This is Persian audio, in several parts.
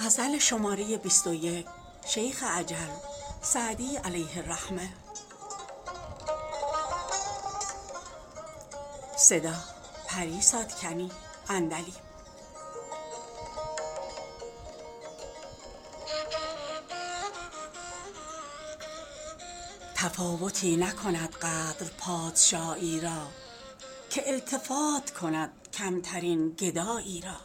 غزل شماره 21 شیخ عجل سعدی علیه الرحمه. صدا پری ساتکنی اندلی. تفاوتی نکند قدر پادشاهی را، که التفات کند کمترین گدایی را.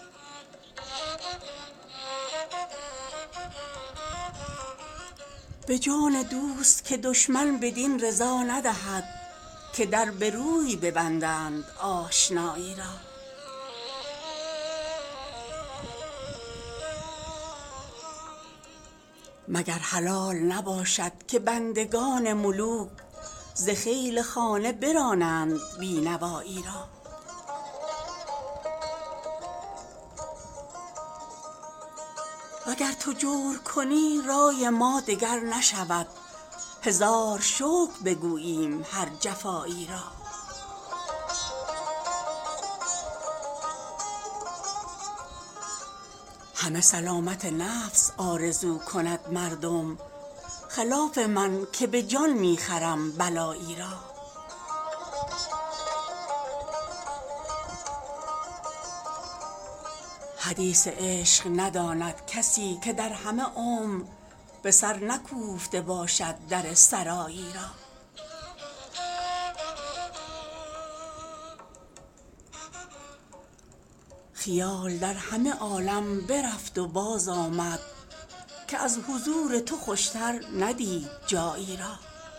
به جان دوست که دشمن بدین رضا ندهد، که در به روی ببندند آشنایی را. مگر حلال نباشد که بندگان ملوک، ز خیل خانه برانند بینوایی را. وگر تو جور کنی رای ما دگر نشود، هزار شکر بگوییم هر جفایی را. همه سلامت نفس آرزو کند مردم، خلاف من که به جان می خرم بلایی را. حدیث عشق نداند کسی که در همه عمر به سر نکوفته باشد در سرایی را. خیال در همه عالم برفت و باز آمد، که از حضور تو خوشتر ندید جایی را.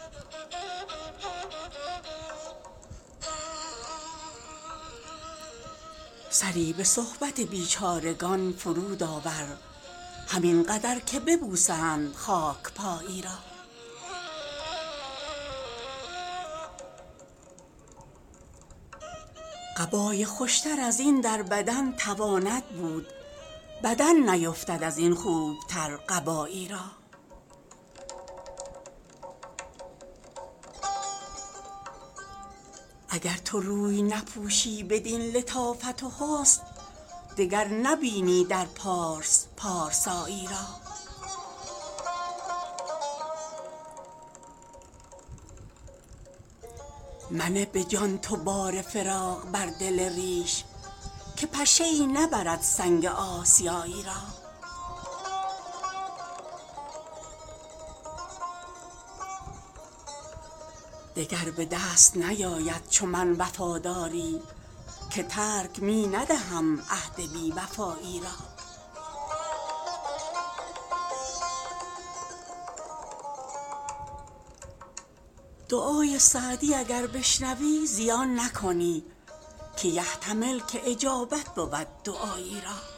سری به صحبت بیچارگان فرود آور، همین قدر که ببوسند خاک پایی را. قبای خوشتر از این در بدن تواند بود، بدن نیفتد از این خوبتر قبایی را. اگر تو روی نپوشی بدین لطافت و حسن، دگر نبینی در پارس پارسایی را. منه به جان تو بار فراق بر دل ریش، که پشه ای نبرد سنگ آسیایی را. دگر به دست نیاید چو من وفاداری، که ترک می ندهم عهد بی وفایی را. دعای سعدی اگر بشنوی زیان نکنی، که یحتمل که اجابت بود دعایی را.